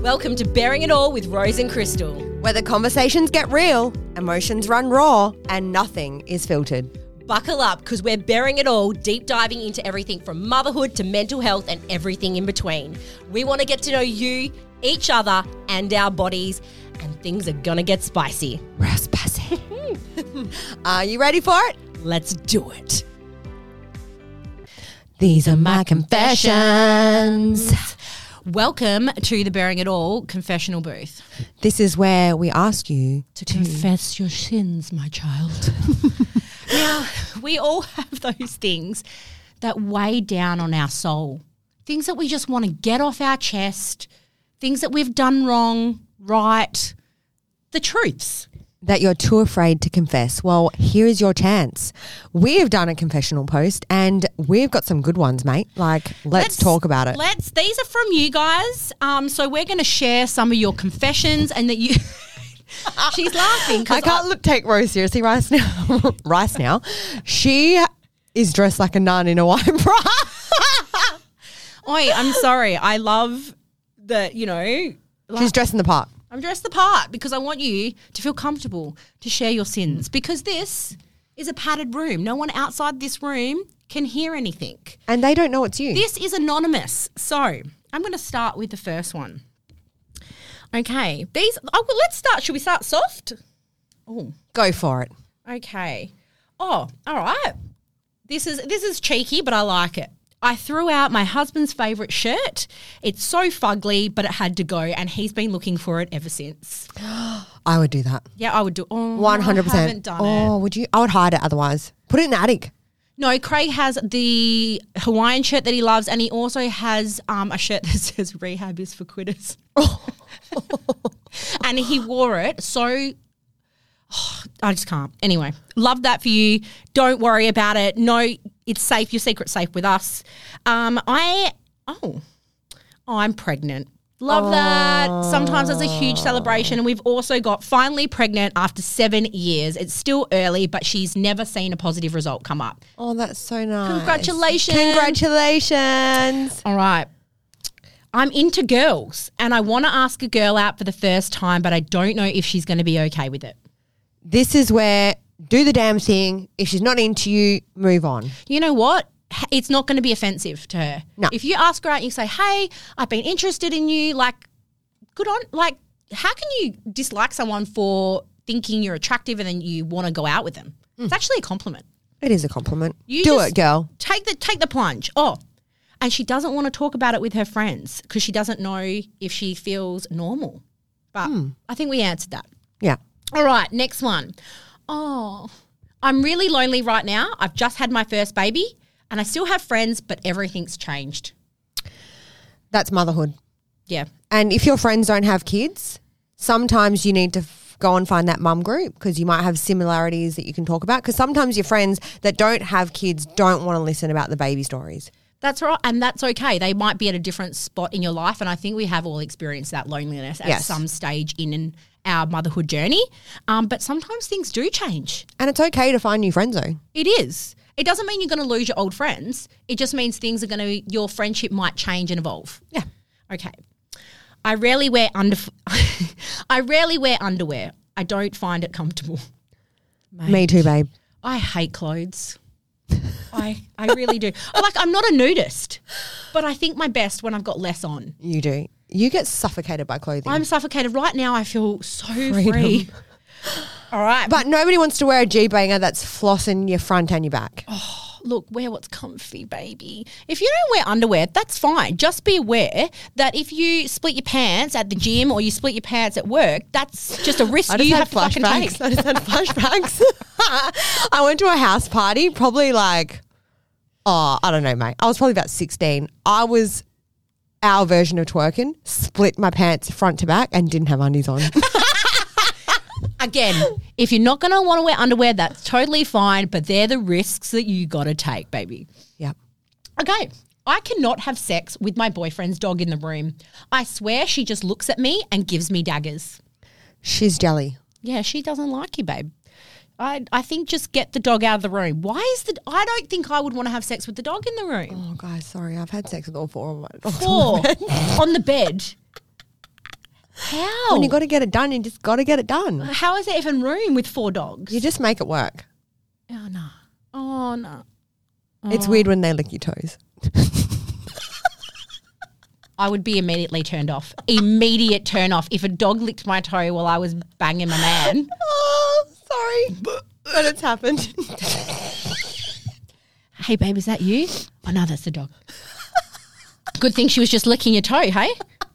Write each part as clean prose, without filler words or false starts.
Welcome to Bearing It All with Rose and Crystal. Where the conversations get real, emotions run raw, and nothing is filtered. Buckle up because we're bearing it all, deep diving into everything from motherhood to mental health and everything in between. We want to get to know you, each other, and our bodies, and things are going to get spicy. Real spicy. Are you ready for it? Let's do it. These are my confessions. Welcome to the Bearing It All confessional booth. This is where we ask you To confess your sins, my child. Now, we all have those things that weigh down on our soul. Things that we just want to get off our chest. Things that we've done wrong, right. The truths. that you're too afraid to confess. Well, here is your chance. We have done a confessional post and we've got some good ones, mate. Like, let's talk about it. These are from you guys. So we're going to share some of your confessions and that you... She's laughing. I can't take Rose seriously right now. She is dressed like a nun in a white bra. Oi, I'm sorry. I love that, She's dressing the part. I'm dressed the part because I want you to feel comfortable to share your sins because this is a padded room. No one outside this room can hear anything. And they don't know it's you. This is anonymous. So I'm going to start with the first one. Okay. Let's start. Should we start soft? Oh, go for it. Okay. Oh, all right. This is cheeky, but I like it. I threw out my husband's favourite shirt. It's so fugly, but it had to go, and he's been looking for it ever since. I would do that. Yeah, I would do. 100%. I haven't done it. Oh, would you? I would hide it otherwise. Put it in the attic. No, Craig has the Hawaiian shirt that he loves, and he also has a shirt that says "Rehab is for quitters." And he wore it so. I just can't. Anyway, love that for you. Don't worry about it. No, it's safe. Your secret's safe with us. I'm pregnant. Love that. Sometimes it's a huge celebration. And we've also got finally pregnant after 7 years. It's still early, but she's never seen a positive result come up. Oh, that's so nice. Congratulations. Congratulations. All right. I'm into girls and I want to ask a girl out for the first time, but I don't know if she's going to be okay with it. This is where do the damn thing. If she's not into you, move on. You know what? It's not going to be offensive to her. No. If you ask her out and you say, hey, I've been interested in you, like, good on, like, how can you dislike someone for thinking you're attractive and then you want to go out with them? It's actually a compliment. It is a compliment. You do just it, girl. Take the plunge. Oh, and she doesn't want to talk about it with her friends because she doesn't know if she feels normal. But I think we answered that. Yeah. All right, next one. Oh, I'm really lonely right now. I've just had my first baby and I still have friends, but everything's changed. That's motherhood. Yeah. And if your friends don't have kids, sometimes you need to go and find that mum group because you might have similarities that you can talk about because sometimes your friends that don't have kids don't want to listen about the baby stories. That's right, and that's okay. They might be at a different spot in your life, and I think we have all experienced that loneliness at some stage in our motherhood journey. But sometimes things do change. And it's okay to find new friends though. It is. It doesn't mean you're going to lose your old friends. It just means your friendship might change and evolve. Yeah. Okay. I rarely wear underwear. I don't find it comfortable. Mate, Me too, babe. I hate clothes. I really do. I'm not a nudist, but I think my best when I've got less on. You do. You get suffocated by clothing. I'm suffocated. Right now I feel so free. All right. But nobody wants to wear a G-banger that's flossing your front and your back. Oh, look, wear what's comfy, baby. If you don't wear underwear, that's fine. Just be aware that if you split your pants at the gym or you split your pants at work, that's just a risk you have to fucking take. I just had flashbacks. I went to a house party probably I don't know, mate. I was probably about 16. I was our version of twerking, split my pants front to back and didn't have undies on. Again, if you're not going to want to wear underwear, that's totally fine, but they're the risks that you got to take, baby. Yep. Okay. I cannot have sex with my boyfriend's dog in the room. I swear she just looks at me and gives me daggers. She's jelly. Yeah, she doesn't like you, babe. I think just get the dog out of the room. I don't think I would want to have sex with the dog in the room. Oh, guys, sorry. I've had sex with all four of my dogs. Four on the bed. How? When you got to get it done, you just got to get it done. How is there even room with 4 dogs? You just make it work. Oh, no. Oh, no. It's weird when they lick your toes. I would be immediately turned off. Immediate turn off. If a dog licked my toe while I was banging my man. Oh, sorry. But it's happened. Hey, babe, is that you? Oh, no, that's the dog. Good thing she was just licking your toe, hey?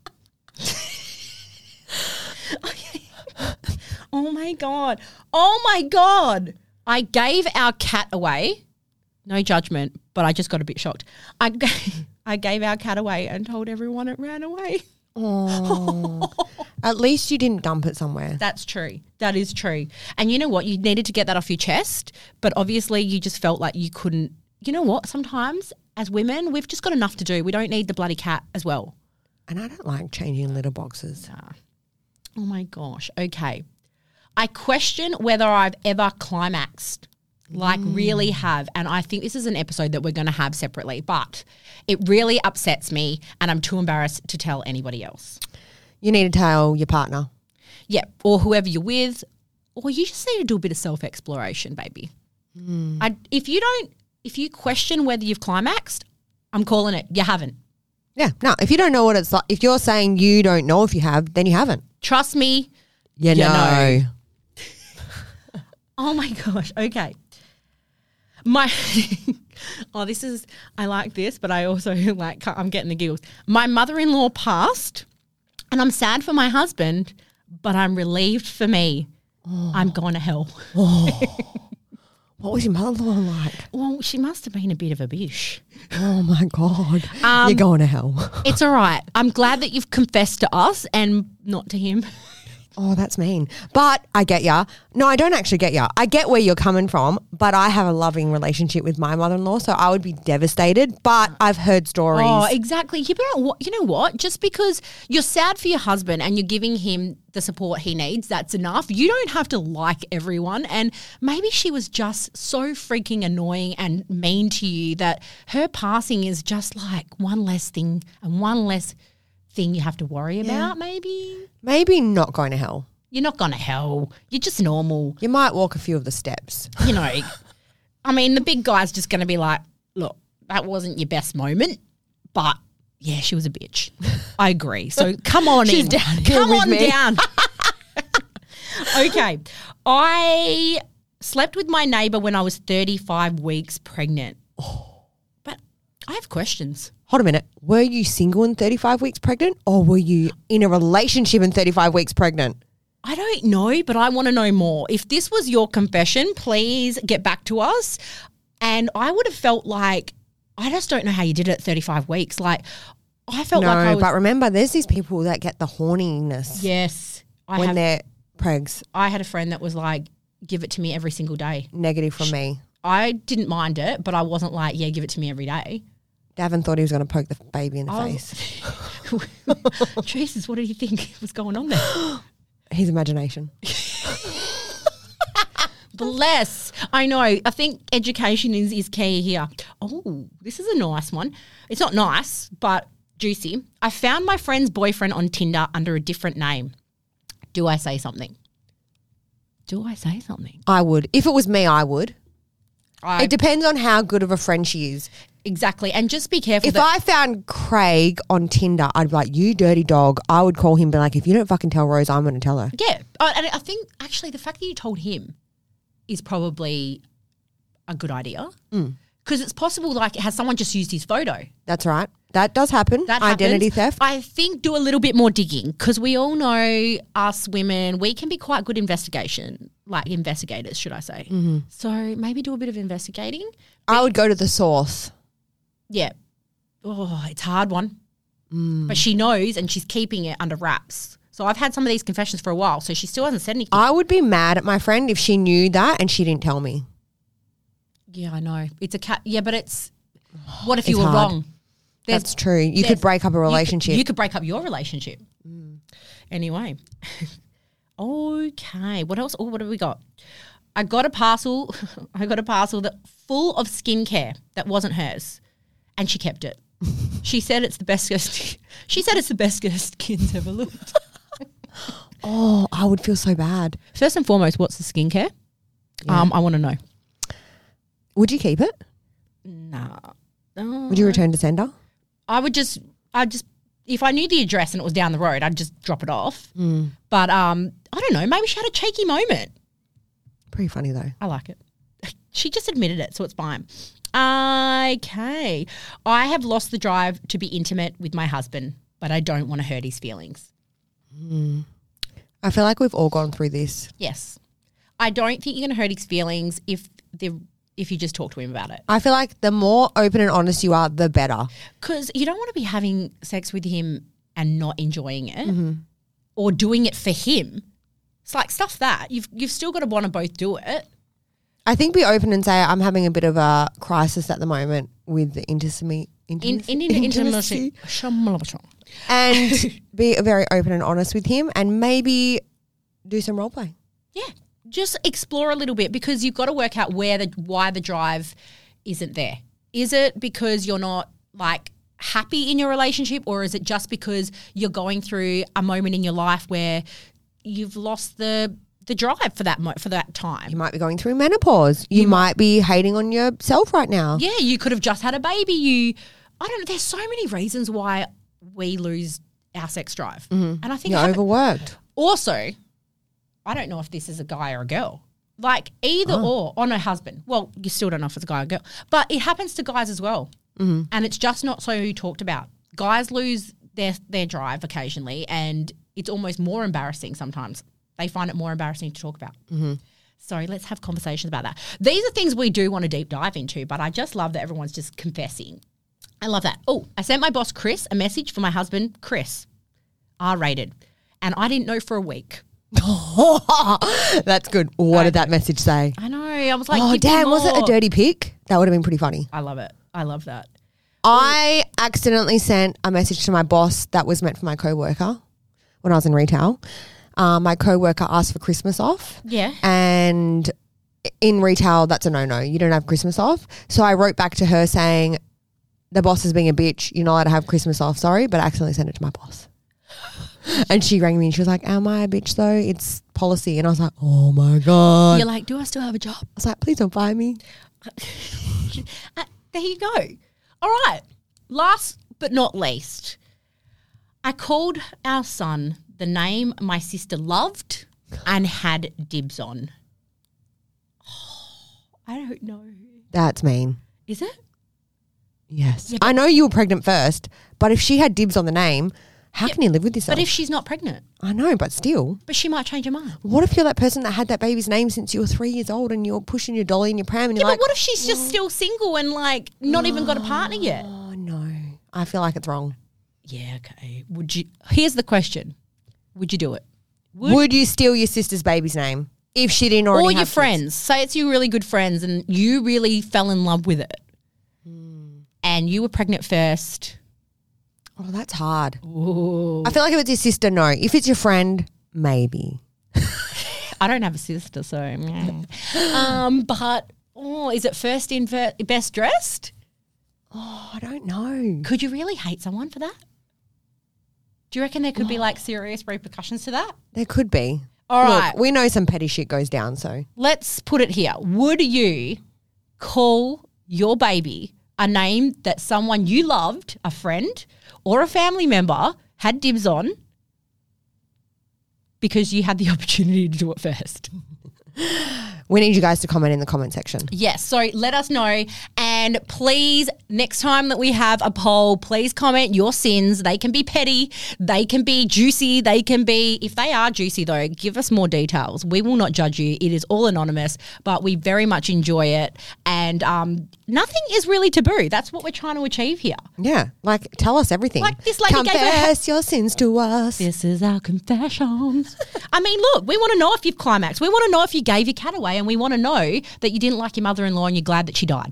Oh, my God. Oh, my God. I gave our cat away. No judgment, but I just got a bit shocked. I gave our cat away and told everyone it ran away. Oh. At least you didn't dump it somewhere. That's true. That is true. And you know what? You needed to get that off your chest, but obviously you just felt like you couldn't. You know what? Sometimes as women, we've just got enough to do. We don't need the bloody cat as well. And I don't like changing litter boxes. Oh, my gosh. Okay. I question whether I've ever climaxed. Like really have. And I think this is an episode that we're going to have separately, but it really upsets me and I'm too embarrassed to tell anybody else. You need to tell your partner. Yeah, or whoever you're with, or you just need to do a bit of self-exploration, baby. If you question whether you've climaxed, I'm calling it. You haven't. Yeah, no, if you don't know what it's like, if you're saying you don't know if you have, then you haven't. Trust me. You know. Oh my gosh. Okay. I like this, but I also I'm getting the giggles. My mother-in-law passed and I'm sad for my husband, but I'm relieved for me. Oh. I'm going to hell. Oh. What was your mother-in-law like? Well, she must have been a bit of a bish. Oh my God. You're going to hell. It's all right. I'm glad that you've confessed to us and not to him. Oh, that's mean. But I get ya. No, I don't actually get ya. I get where you're coming from, but I have a loving relationship with my mother-in-law, so I would be devastated. But I've heard stories. Oh, exactly. You know what? Just because you're sad for your husband and you're giving him the support he needs, that's enough. You don't have to like everyone. And maybe she was just so freaking annoying and mean to you that her passing is just like one less thing and one less thing you have to worry about, Maybe not going to hell. You're not going to hell. You're just normal. You might walk a few of the steps. You know, I mean, the big guy's just going to be like, look, that wasn't your best moment, but yeah, she was a bitch. I agree. So come on She's in. down here Come with on me. down. Okay. I slept with my neighbour when I was 35 weeks pregnant. But I have questions. Hold a minute. Were you single and 35 weeks pregnant, or were you in a relationship and 35 weeks pregnant? I don't know, but I want to know more. If this was your confession, please get back to us. And I would have felt like, I just don't know how you did it at 35 weeks. Like, I felt like I was... but remember, there's these people that get the horniness. Yes. When they're pregs. I had a friend that was like, give it to me every single day. Negative from me. I didn't mind it, but I wasn't like, yeah, give it to me every day. Davin thought he was going to poke the baby in the face. Jesus, what did he think was going on there? His imagination. Bless. I know. I think education is key here. Oh, this is a nice one. It's not nice, but juicy. I found my friend's boyfriend on Tinder under a different name. Do I say something? I would. If it was me, I would. It depends on how good of a friend she is. Exactly. And just be careful. If I found Craig on Tinder, I'd be like, you dirty dog. I would call him and be like, if you don't fucking tell Rose, I'm going to tell her. Yeah. And I think actually the fact that you told him is probably a good idea. Because it's possible like has someone just used his photo. That's right. That does happen. That Identity happens. theft. I think do a little bit more digging because we all know us women, we can be quite good investigators, should I say. Mm-hmm. So maybe do a bit of investigating. I would go to the source. Yeah. Oh, it's a hard one. But she knows and she's keeping it under wraps. So I've had some of these confessions for a while, so she still hasn't said anything. I would be mad at my friend if she knew that and she didn't tell me. Yeah, I know. It's a cat. Yeah, but it's what if you were wrong? That's true. You could break up a relationship. You could break up your relationship. Anyway. Okay. What else? Oh, what have we got? I got a parcel that full of skincare that wasn't hers, and she kept it. She said it's the best. She said it's the best kids ever looked. Oh, I would feel so bad. First and foremost, what's the skincare? Yeah. I want to know. Would you keep it? Nah. Would you return to sender? I'd just, if I knew the address and it was down the road, I'd just drop it off. But I don't know. Maybe she had a cheeky moment. Pretty funny though. I like it. She just admitted it, so it's fine. Okay. I have lost the drive to be intimate with my husband, but I don't want to hurt his feelings. I feel like we've all gone through this. Yes. I don't think you're going to hurt his feelings if you just talk to him about it. I feel like the more open and honest you are, the better. Because you don't want to be having sex with him and not enjoying it or doing it for him. It's like stuff that. You've still got to want to both do it. I think be open and say, I'm having a bit of a crisis at the moment with the intimacy. And be very open and honest with him and maybe do some role play. Yeah. Just explore a little bit because you've got to work out why the drive isn't there. Is it because you're not like happy in your relationship, or is it just because you're going through a moment in your life where you've lost the drive for that time? You might be going through menopause. You might be hating on yourself right now. Yeah, you could have just had a baby. I don't know. There's so many reasons why we lose our sex drive. And I think You're overworked. Also, I don't know if this is a guy or a girl. Like either or on a husband. Well, you still don't know if it's a guy or a girl. But it happens to guys as well. And it's just not so talked about. Guys lose their drive occasionally and it's almost more embarrassing sometimes. They find it more embarrassing to talk about. So let's have conversations about that. These are things we do want to deep dive into, but I just love that everyone's just confessing. I love that. Oh, I sent my boss Chris a message for my husband Chris, R-rated, and I didn't know for a week. That's good. What did that message say? I know. I was like, oh, damn, was it a dirty pic? That would have been pretty funny. I love it. I love that. I accidentally sent a message to my boss that was meant for my coworker when I was in retail. My coworker asked for Christmas off. Yeah. And in retail, that's a no-no. You don't have Christmas off. So I wrote back to her saying, the boss is being a bitch. You're not allowed to have Christmas off. Sorry, but I accidentally sent it to my boss. And she rang me and she was like, am I a bitch though? It's policy. And I was like, oh my God. You're like, do I still have a job? I was like, please don't fire me. There you go. All right. Last but not least, I called our son the name my sister loved and had dibs on. Oh, I don't know. That's mean. Is it? Yes. Yeah, I know you were pregnant first, but if she had dibs on the name, how can you live with yourself? But if she's not pregnant? I know, but still. But she might change her mind. What if you're that person that had that baby's name since you were 3 years old and you're pushing your dolly in your pram and you're like... but what if she's just still single and like not even got a partner yet? Oh, no. I feel like it's wrong. Yeah, okay. Would you... Here's the question. Would you do it? Would you steal your sister's baby's name if she didn't already have your kids? friends. Say it's your really good friends and you really fell in love with it. And you were pregnant first. Oh, that's hard. Ooh. I feel like if it's your sister, no. If it's your friend, maybe. I don't have a sister, so. But is it first in best dressed? Oh, I don't know. Could you really hate someone for that? Do you reckon there could be like serious repercussions to that? There could be. All right. We know some petty shit goes down, so. Let's put it here. Would you call your baby a name that someone you loved, a friend or a family member, had dibs on because you had the opportunity to do it first? We need you guys to comment in the comment section. Yes, so let us know. And please, next time that we have a poll, please comment your sins. They can be petty. They can be juicy. They can be, if they are juicy though, give us more details. We will not judge you. It is all anonymous, but we very much enjoy it. And nothing is really taboo. That's what we're trying to achieve here. Yeah, like tell us everything. Like this lady confess your sins to us. This is our confessions. I mean, look, we want to know if you've climaxed. We want to know if you gave your cat away, and we want to know that you didn't like your mother-in-law and you're glad that she died.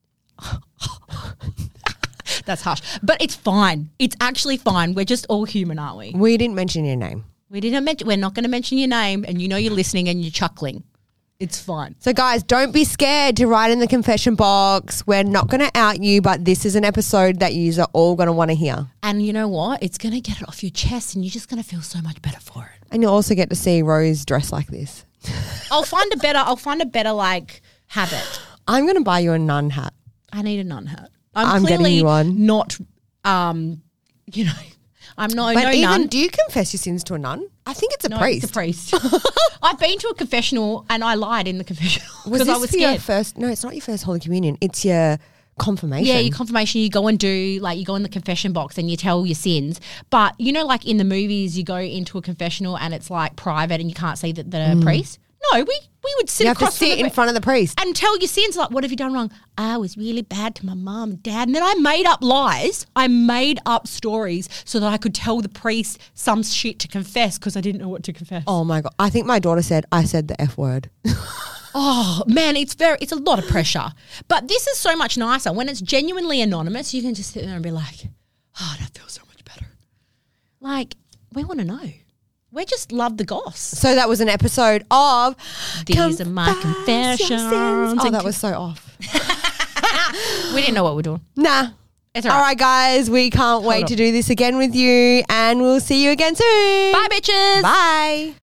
That's harsh. But it's fine. It's actually fine. We're just all human, aren't we? We didn't mention your name. We're not going to mention your name, and you know you're listening and you're chuckling. It's fine. So guys, don't be scared to write in the confession box. We're not going to out you, but this is an episode that you are all going to want to hear. And you know what? It's going to get it off your chest and you're just going to feel so much better for it. And you'll also get to see Rose dress like this. I'll find a better like habit. I'm going to buy you a nun hat. I need a nun hat. I'm clearly getting you one. Not, you know, I'm not But no even, nun. do you confess your sins to a nun? I think it's a No, priest. it's a priest. I've been to a confessional and I lied in the confessional Was because this I was for your scared. first? No, it's not your first Holy Communion. It's your confirmation. Yeah, your confirmation, you go and do, like, you go in the confession box and you tell your sins. But, you know, like in the movies, you go into a confessional and it's like private and you can't see the priest. No, we would sit You have to across from sit the in front of the priest. and tell your sins, like, what have you done wrong? I was really bad to my mom and dad. And then I made up lies. I made up stories so that I could tell the priest some shit to confess because I didn't know what to confess. Oh my God. I think my daughter said, I said the F word. Oh man, it's a lot of pressure. But this is so much nicer. When it's genuinely anonymous, you can just sit there and be like, oh, that feels so much better. Like, we want to know. We just love the goss. So that was an episode of These are my Confess Your confessions. Sins. Oh, that was so off. We didn't know what we're doing. Nah. It's All right, guys. We can't wait on. to do this again with you, and we'll see you again soon. Bye, bitches. Bye.